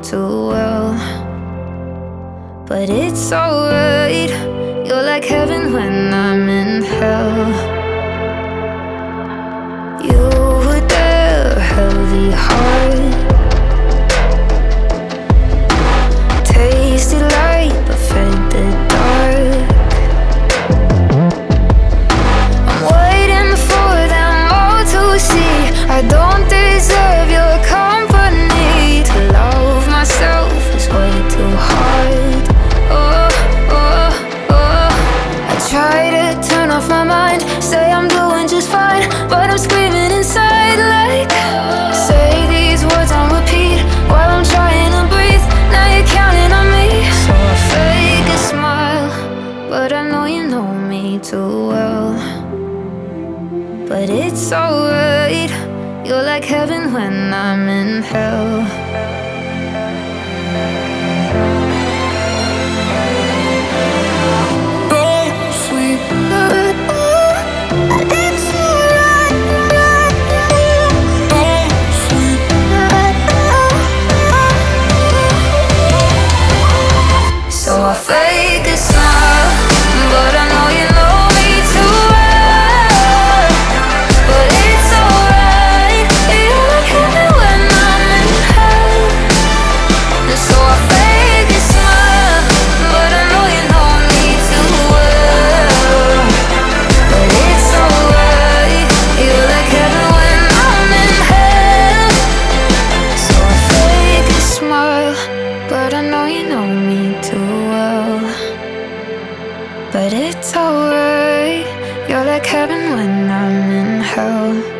too well. But it's alright, you're like heaven when I'm in hell. You were there, heavy heart, tasted light but fed the dark. I'm waiting for them all to see I don't deserve your company. To love myself is way too hard. I try to turn off my mind, say I'm doing just fine, but I'm screaming inside like, say these words on repeat while I'm trying to breathe. Now you're counting on me, so I fake a smile, but I know you know me too well. But it's alright, you're like heaven when I'm in hell. So I fake a smile, but I know you know me too well. But it's alright, you're like heaven when I'm in hell. And so I fake a smile, but I know you know me too well. But it's alright, you're like heaven when I'm in hell. So I fake a smile, but I know you know me too well. But it's alright, you're like heaven when I'm in hell.